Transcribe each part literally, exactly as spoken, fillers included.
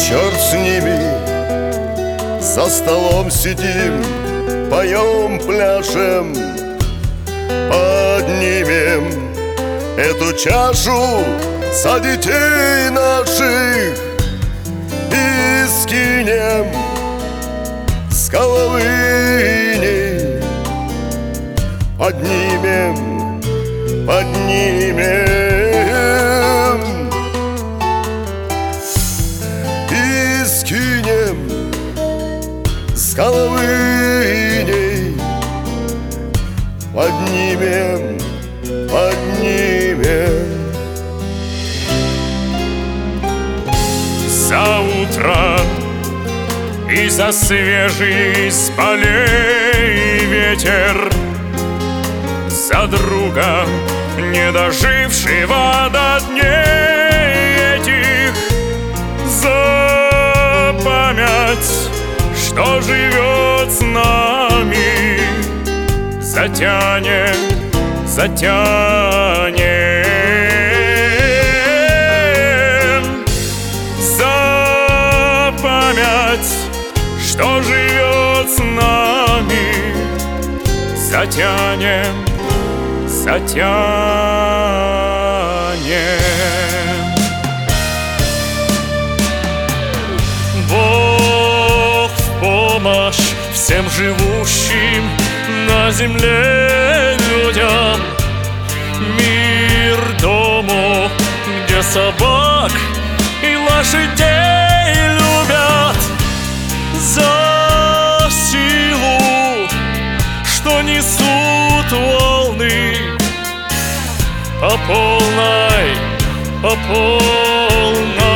черт с ними, за столом сидим, поем, пляшем, поднимем эту чашу за детей наших и скинем с головы иней. Поднимем, поднимем и скинем с головы иней. Поднимем, поднимем. За утро и за свежий с полей ветер, за друга, не дожившего до дней этих, за память, что живет с нами. Затянем, затянем за память, что живет с нами. Затянем, затянем. Бог в помощь всем живущим на земле людям, мир дому, где собак и лошадей любят, за силу, что несут волны по полной, по полной.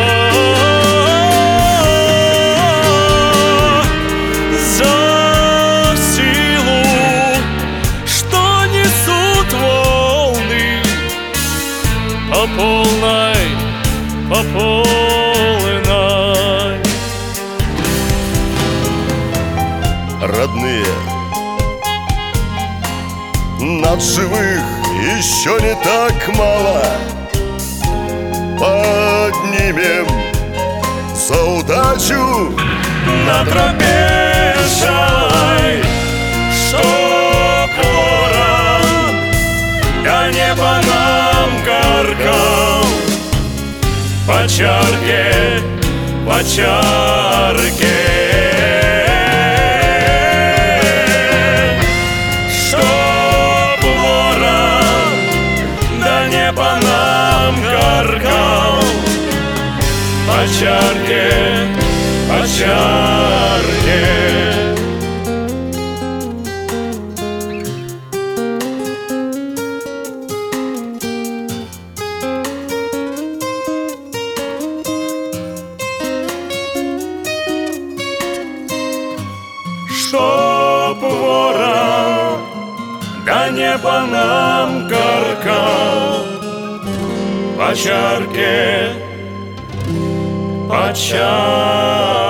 За силу, что несут волны по полной, по полной. Родные, нас живых еще не так мало. Поднимем за удачу на тропе шалай, чтоб ворон до неба нам каркал. По чарке, по чарке, чтоб ворон до неба нам каркал. По чарке, по чарке. Чтоб ворон до неба нам каркал. По чарке, по чарке.